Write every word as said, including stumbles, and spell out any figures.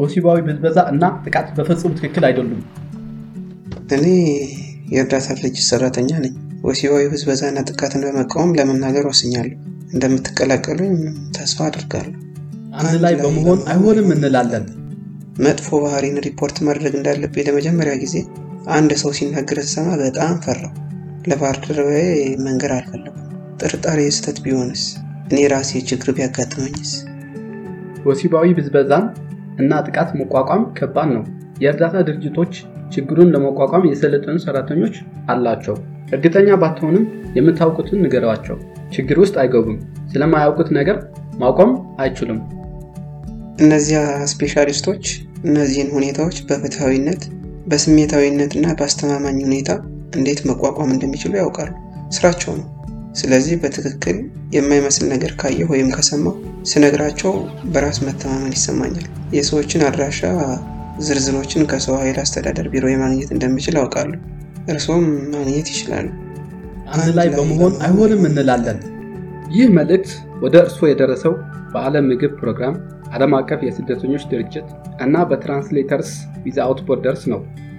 ወሲባዊ ብዝበዛ እና ጥቃት በፍጹም ትክክል አይደሉም። እኔ የእርዳታ ድርጅት ሰራተኛ ነኝ። ወሲባዊ ብዝበዛና ጥቃትን በመቃወም ለመናገር ወስኛለሁ። እንደምትቀላቀሉኝ ተስፋ አድርጋለሁ። አንድ ላይ በመሆን አይሆንም እንላለን። መጥፎ ባህሪን ሪፖርት ማድረግ እንዳለብኝ ለመጀመሪያ ጊዜ አንድ ሰው ሲናገር ተሰማ በጣም ፈራሁ። ለባልደረባዬ መንገር አልፈለኩም። ጥርጣሬ ስህተት ቢሆንስ? እኔ ራሴ ችግር ቢያጋጥመኝስ? ወሲባዊ ብዝበዛን እና ጥቃት መቋቋም ከባድ ነው። የእርዳታ ድርጅቶች ችግሩን ለመቋቋም የሰለጠኑ ሰራተኞች አላቸው። እርግጠኛ ባትሆንም የምታውቁትን ንገሯቸው። ችግር ውስጥ አይገቡም። ስለማያውቁት ነገር ማቆም አይችሉም። እነዚያ ስፔሻሊስቶች እነዚህን ሁኔታዎች በፍትሃዊነት በስሜታዊነትና በአስተማማኝ ሁኔታ እንዴት መቋቋም እንደሚችሉ ያውቃሉ። ስራቸው ነው። ስለዚህ በትክክል የማይመስል ነገር ካየሁ ወይም ከሰማሁ ስነግራቸው በራስ መተማመን ይሰማኛል። የሰዎችን አድራሻ ዝርዝሮችን ከሰው ኃይል አስተዳደር ቢሮ ማግኘት እንደምችል አውቃለሁ። እርሶም ማግኘት ይችላሉ። አንድ ላይ በመሆን አይሆንም እንላለን። ይህ መልእክት ወደ እርሶ የደረሰው በዓለም ምግብ ፕሮግራም፣ ዓለም አቀፍ የስደተኞች ድርጅት እና በትራንስሌተርስ ዊዛውት ቦርደርስ ነው።